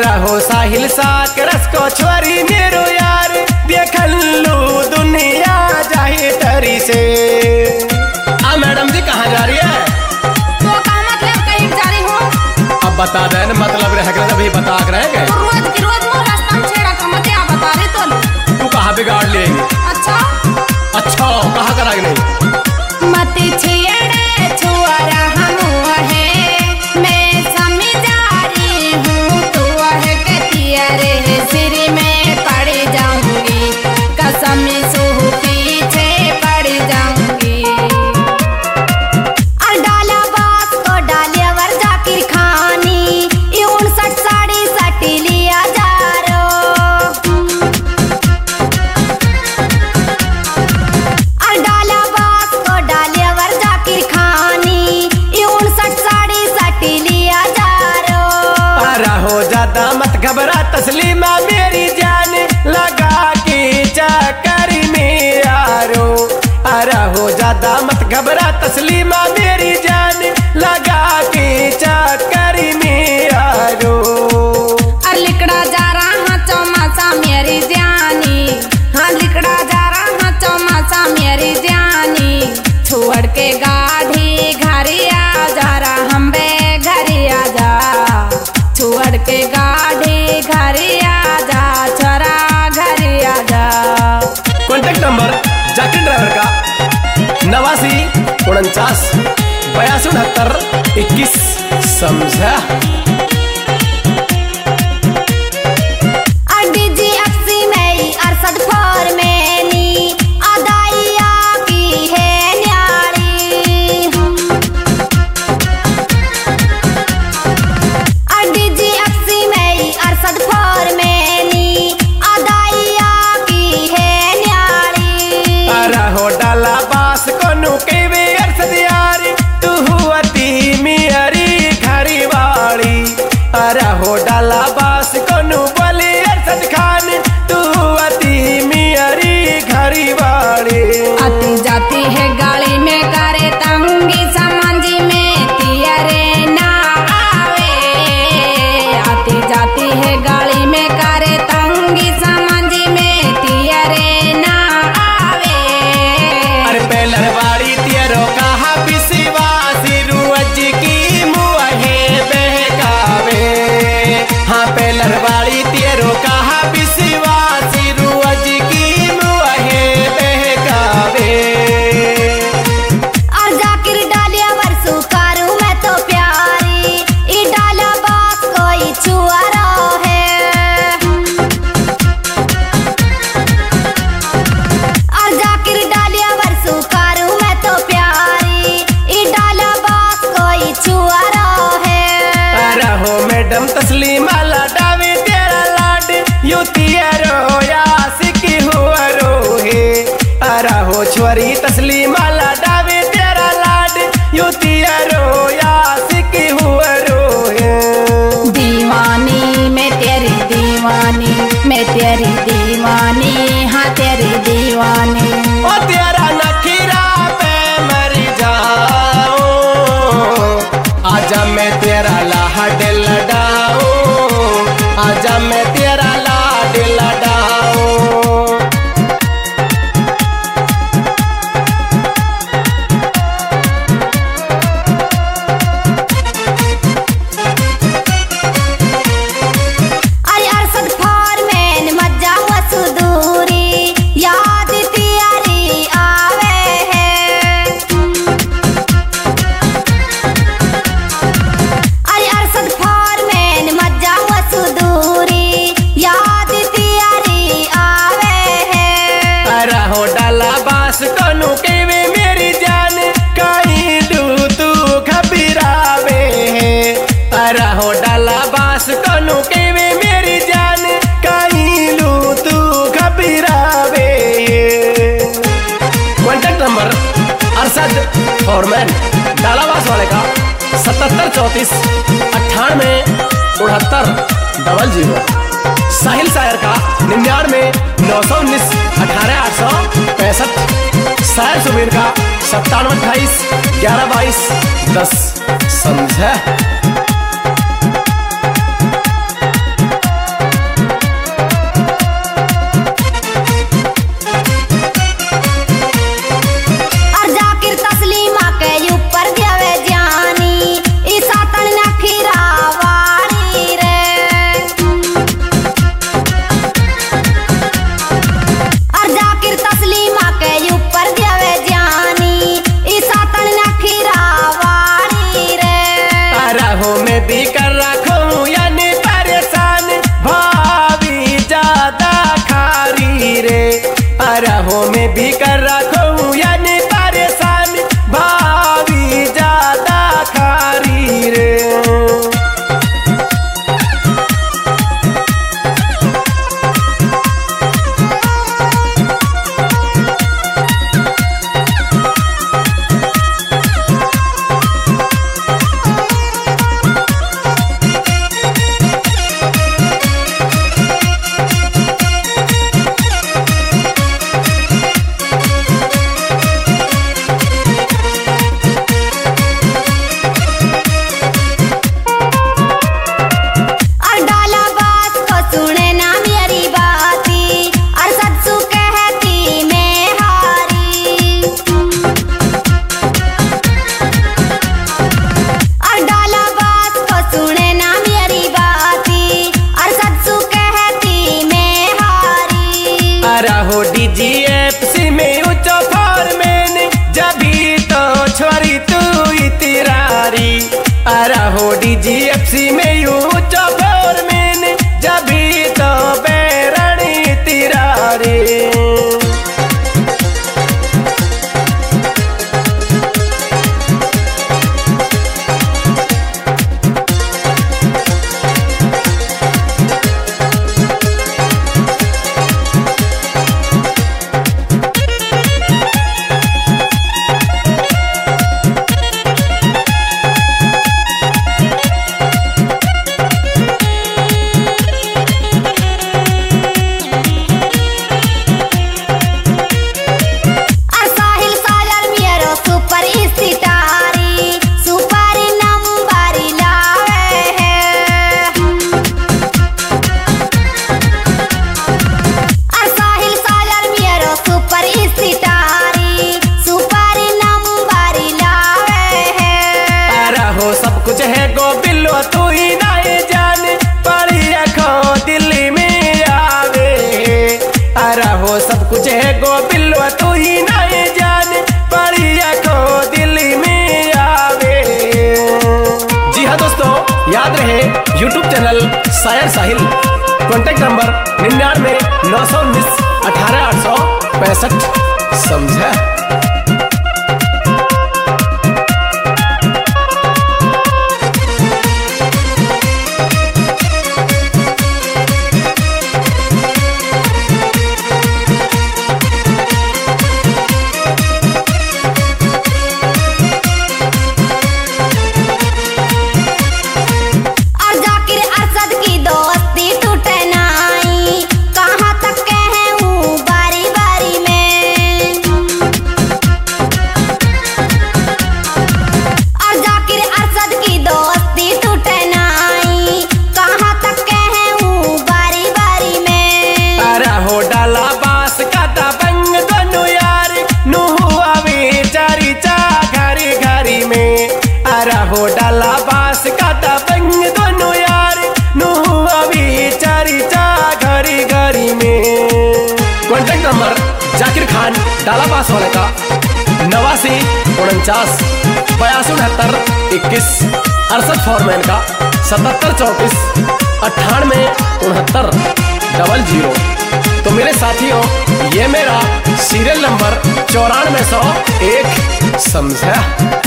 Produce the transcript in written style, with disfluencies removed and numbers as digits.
रहो साहिल साक रस को छोरी मेरो यार देखल लू दुनिया जाही टरी से। मैडम जी कहाँ जा रही है? तो का मतलब कहीं जा रही हूँ? अब बता दे न मतलब रह गए अभी बता कर रह गए। तो रोज की रोज मोर रास्ता में छेड़ा का मत आप बता रहे तो तू कहाँ बिगाड़ लेगी? अच्छा कहाँ कराएगी नहीं? मत छेड़े छुआरा हम है मैं समझा रही हूँ तू है कतिया रे सिर में पड़ जाऊंगी कसम सो पीछे पड़ जाऊंगी। और डाला बास को डालिया वर जाकिर खानी 59 साड़ी सटी लिया जा रो। और डाला बास को डालिया वर जाकिर खानी 59 साड़ी सटी लिया जा रो। रहो ज्यादा मत घबरा तस्लीमा मेरी जान लगा के चक्कर में यारो। रहो ज्यादा मत घबरा तस्लीमा मेरी जान लगा के चक्कर में यारो। और लिकड़ा जा रहा चौमासा मेरी जानी हाँ लिकड़ा जा रहा चौमासा मेरी जानी छोड़ के गाढ़ी घर आ जा रहा हम बे घर आ जा छोड़ के गाढ़ी घर आ जा छोरा घर आ जा। कॉन्टेक्ट नंबर जाकिर ड्राइवर का 89 49 82 78 21 समझा। DGFC में अरसद फोर में नी अदाइया की है न्यारी। DGFC में अरसद फोर में नी अदाइया की है न्यारी। रहो डाला बास को नुके वे अरसद यार तू हुआती मेरी घरी वाली। रहो डाला बास को नु बोले अरसद खान तू हुआती मेरी घरी वाली। आती जाती है गाड़ी में करे तंगी समाजी में तियरे ना आवे। आती जाती है गाड़ी में करे तंगी समाजी में तियरे ना आवे। अरे पहलर वाली तेरो कहा विश्वासी रुअज की मुहे बहकावे। हाँ पहलर वाली तेरो कहा विश्वासी रुअज की मुहे बहकावे। और जाकिर डालिया वरसू कारू मैं तो प्यारी ई डाला बास कोई छुआ रो है। और जाकिर डालिया वरसू कारू मैं तो प्यारी ई डाला बास कोई छुआ रो है। रहो मैडम तस्लीमा लाडावे तेरा लाड यू तेरो यासिकी हुआ रोहे। रहो छोरी तस्लीमा लाडावे तेरा लाड यू तेरो यासिकी हुआ रोहे। दीवानी मैं तेरी दीवानी मैं तेरी दीवानी हाँ तेरी दीवानी। ओ तेरा नखीरा पे मर जाऊं आजा मैं तेरा लाड लडाऊं आजा मैं तेरा लाड लडाऊं। अरे अरसद फोर में मत जाऊँ सुदूरी याद तियारी आवे है। अरे अरसद फोर में मत जाऊँ सुदूरी याद तियारी आवे है। रहो डाला बास को नुके वे मेरी जान कहीं लू तू घबरावे। रहो डाला बास को नुके वे मेरी जान कहीं लू तू घबरावे। Contact number Arshad foreman Dalawas वाले का 77 34 98 69 00। साहिल सायर का 99 919 18 865। सायर सुबीर का 97 28 11 22 10 समझे। हो में भी कर रखो यानी परेशान भाभी ज्यादा खारी रे। रहो DGFC में उच्च फॉर्मेन जभी तो छोरी तू इतरारी। रहो DGFC में उच्च फॉर्मेन जभी तो बेरणी इतरारी। सब कुछ है गो बिल्लो तू ही नहीं जाने पड़ी रखो दिल्ली में आवे। अरे हो सब कुछ है गो बिल्लो तू ही नहीं जाने पड़ी रखो दिल्ली में आवे। जी हाँ दोस्तों, याद रहे YouTube चैनल शायर साहिल, कॉन्टेक्ट नंबर 99 919 18 865। समझा? हो डाला बास का दबंग दोनों यार नु अभी चारी चा घरी घरी में। कॉन्टेक्ट नंबर जाकिर खान डाला बास वाले का 89 49 82 78 21। अरशद फॉरमैन का 77 34 98 69 00। तो मेरे साथियों, ये मेरा सीरियल नंबर 9401। समझा?